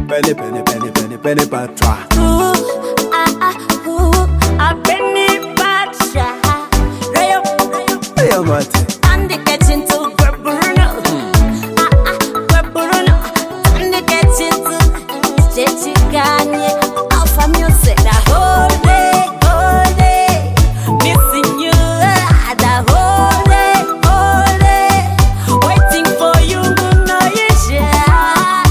Penny, penny, penny, penny, penny patra. Penny patra. Rayo, Rayo mate. And they get into Bruno. Bruno. And they get into Chechikanye. Alpha music. The whole day, missing you. The whole day, waiting for you. No, you share.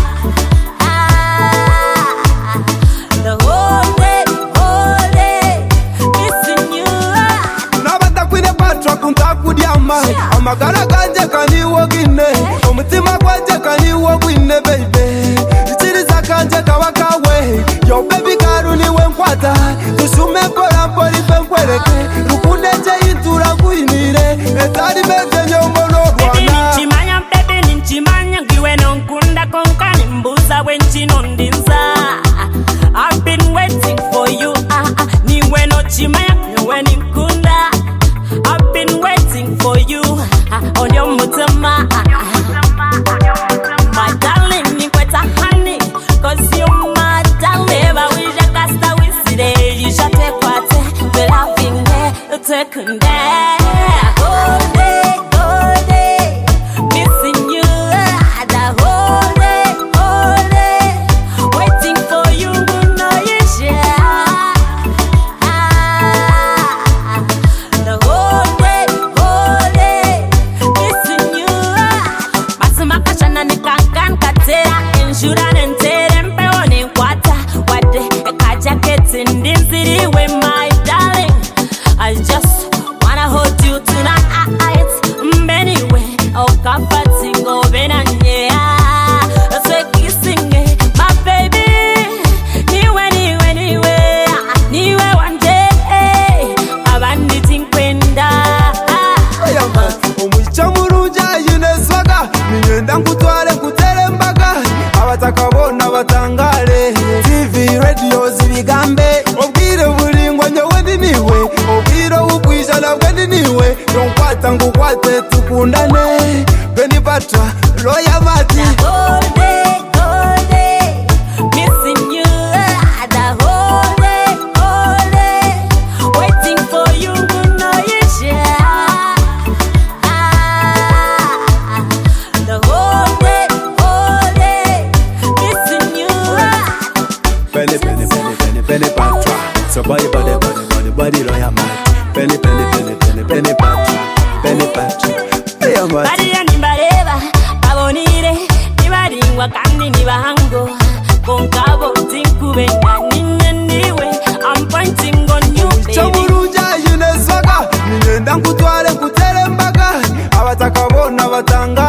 The whole day, missing you. Nabata kwine patra kuntakudyama. Amagara ganje kaniwo gine. Omutima gwanje kaniwo gwine baby. Ichiriza kanje kawakawe. Yo baby karuni wenkwata. Tusume pora pori penkwereke. Rukundeje intura kuinire. Etari meze nyomono rwana. Baby ninchimanya giwe nonkunda konkani mbuza wenchinondinza. I've been waiting for you. Niwe no chimaya, niwe ninkunda. I've been waiting for you. On your mutama. My darling, nikweta honey. Cause you're my darling. Never wish I could stay with today. You should take what the loving day. Take a day. All day. Missing you. The whole day. Waiting for you. No, you share. The whole day. Missing you. Masuma kashana ni kankan katera. Ensura nentere mpeo ni kwata. Wade kaja keti ndinziri we my darling. I just wanna hold you tonight. Anyway, oh comforting go benanye. That's why kissing my baby. Niwe one day. Abandi tinkwenda. Omwichamuruja yuneswaga. Ninyenda nkutwale kutere mbaga. Abatakabona batangale. TV radio zibigambe. Obwire buringwa nyowe niwe. Obwire ukwisha na bwe niwe. Yonkwata ngukwate tukundane. Penny patra roya mati. The whole day, missing you. The whole day, waiting for you. No, you share. The whole day, missing you. Penny, penny, penny, penny, penny patra. So body roya mati. Penny, penny, penny, penny, penny patra. Penny patra roya mati. Bariya nimbareba, babonire, nibaringwa kandi nibahango. Konkabo tinkubenya niwe. I'm pointing on you, baby. Chamuruja yuneswaga. Ninyenda nkutwale kutere mbaga. Abatakabona batanga